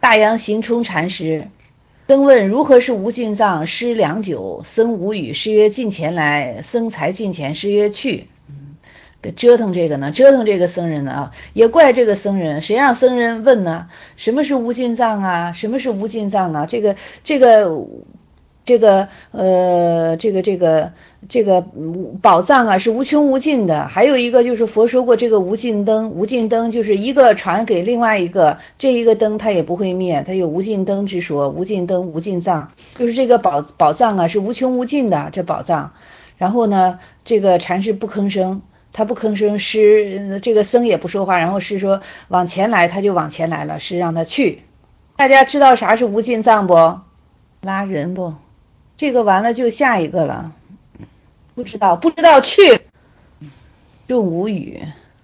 大阳行冲禅师。僧问如何是无尽藏？师良久，僧无语。师曰：近前来。僧才近前。师曰：去。折腾这个呢，折腾这个僧人呢啊，也怪这个僧人，谁让僧人问呢？什么是无尽藏啊？什么是无尽藏啊？这个宝藏啊是无穷无尽的。还有一个就是佛说过这个无尽灯，无尽灯就是一个传给另外一个，这一个灯它也不会灭，它有无尽灯之说，无尽灯无尽藏，就是这个宝藏啊是无穷无尽的这宝藏。然后呢，这个禅师不吭声，他不吭声，师这个僧也不说话，然后师说往前来，他就往前来了，师让他去。大家知道啥是无尽藏不？拉人不？这个完了就下一个了，不知道去，众无语。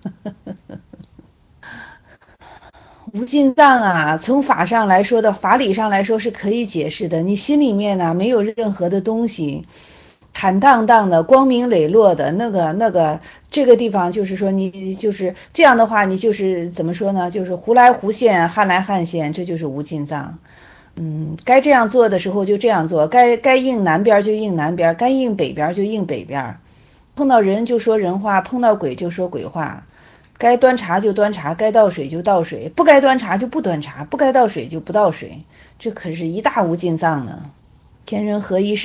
无尽藏啊，从法上来说的，法理上来说是可以解释的。你心里面呢没有任何的东西，坦荡荡的、光明磊落的这个地方，就是说你就是这样的话，你就是怎么说呢？就是胡来胡现，汉来汉现，这就是无尽藏。该这样做的时候就这样做，该应南边就应南边，该应北边就应北边。碰到人就说人话，碰到鬼就说鬼话。该端茶就端茶，该倒水就倒水，不该端茶就不端茶，不该倒水就不倒水，这可是一大无尽藏呢。天人合一是